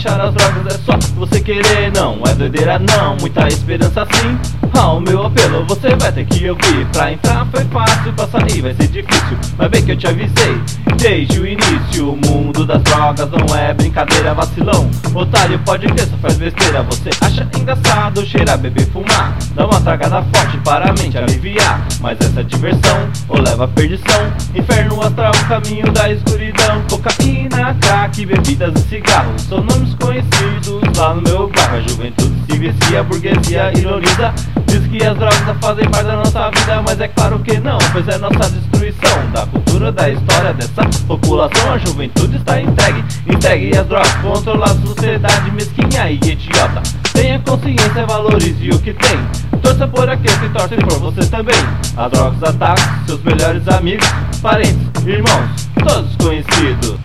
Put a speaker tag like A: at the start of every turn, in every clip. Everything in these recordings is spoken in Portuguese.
A: deixar as drogas é só você querer. Não é doideira não, muita esperança sim. O meu apelo você vai ter que ouvir. Pra entrar foi fácil, pra sair vai ser difícil. Mas bem que eu te avisei desde o início. O mundo das drogas não é brincadeira, vacilão. Otário pode crer, só faz besteira. Você acha engraçado cheirar, beber, fumar, dá uma tragada forte para a mente aliviar. Mas essa diversão ou leva à perdição. Inferno astral, o caminho da escuridão. Cocaína, crack, bebidas e cigarros são nomes conhecidos lá no meu bairro. A juventude se vicia, a burguesia ironiza, diz que as drogas fazem parte da nossa vida, mas é claro que não, pois é nossa destruição da cultura, da história dessa população. A juventude está entregue às drogas, controlar a sociedade mesquinha e idiota. Tenha consciência, valorize o que tem, torça por aqueles que torcem por você também. As drogas atacam seus melhores amigos, parentes, irmãos, todos conhecidos.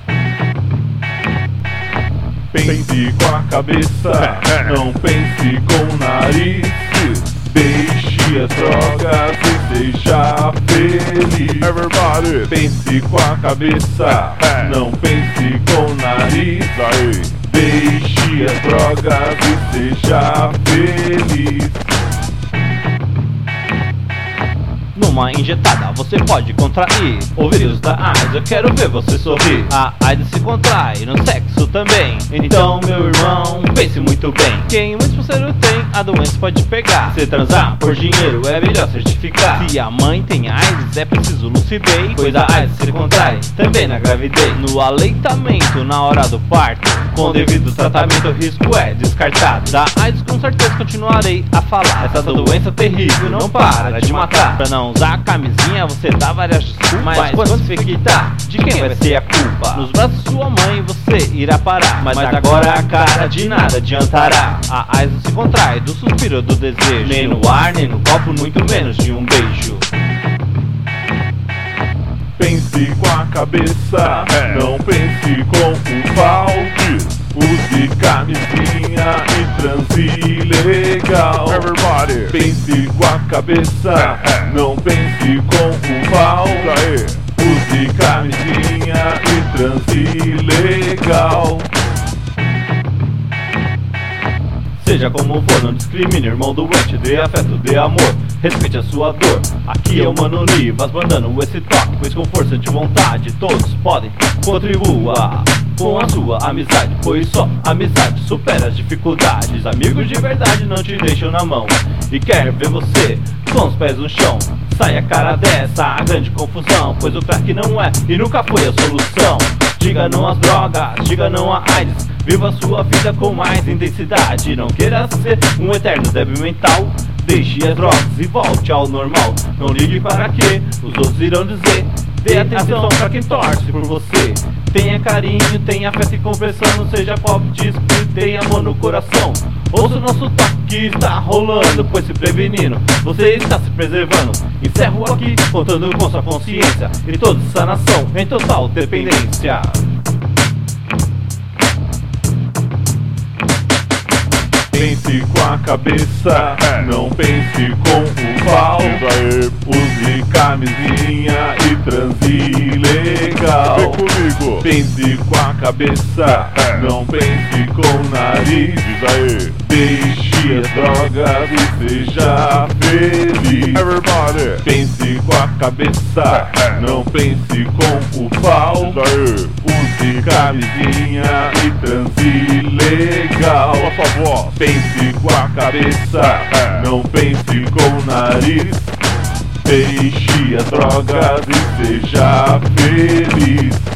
B: Pense com a cabeça, não pense com o nariz. Deixe as drogas e seja feliz.
C: Everybody,
B: pense com a cabeça, não pense com o nariz. Deixe as drogas e seja feliz.
A: Numa injetada você pode contrair o vírus da AIDS, eu quero ver você sorrir. A AIDS se contrai no sexo também. Então meu irmão, pense muito bem. Quem muitos parceiros tem, a doença pode pegar. Se transar por dinheiro é melhor certificar. Se a mãe tem AIDS é preciso lucidez, pois a AIDS se contrai também na gravidez. No aleitamento, na hora do parto, com devido tratamento o risco é descartado. Da AIDS com certeza continuarei a falar. Essa doença terrível não para de matar. Pra não usar camisinha você dá várias desculpas, mas quando se quitar, de quem vai ser a culpa? Nos braços de sua mãe você irá parar, mas agora a cara de nada adiantará. A AIDS não se contrai do suspiro do desejo, nem no ar, nem no copo, muito menos de um beijo.
B: Pense com a cabeça, não pense com o falso. Use camisinha e transe legal.
C: everybody,
B: Pense com a cabeça, não pense com o falso. Use camisinha e transe legal. Seja como for, não discrimine, irmão doente, dê afeto, dê amor, respeite a sua dor. Aqui é o Mano Nivas mandando esse toque, pois com força de vontade todos podem contribuir com a sua amizade, pois só amizade supera as dificuldades. Amigos de verdade não te deixam na mão e quer ver você com os pés no chão. Sai a cara dessa grande confusão, pois o crack não é e nunca foi a solução. Diga não às drogas, diga não à AIDS, viva a sua vida com mais intensidade. Não queira ser um eterno débil mental, deixe as drogas e volte ao normal. Não ligue para que os outros irão dizer, dê atenção para quem torce por você. Tenha carinho, tenha afeto e compreensão, não seja pobre de espírito, tenha amor no coração. Ouça o nosso toque que está rolando, pois se prevenindo, você está se preservando. Encerro aqui contando com sua consciência e toda essa nação em total dependência. Pense com a cabeça, não pense com o falso. Use camisinha e transe legal.
C: vem comigo,
B: Pense com a cabeça, não pense com o nariz.
C: diz aí,
B: Deixe as drogas e seja feliz.
C: everybody,
B: Pense com a cabeça, não pense com o falso.
C: diz aí,
B: Use camisinha e transe legal.
C: por favor,
B: Pense com a cabeça, não pense com o nariz. Deixe as drogas e seja feliz.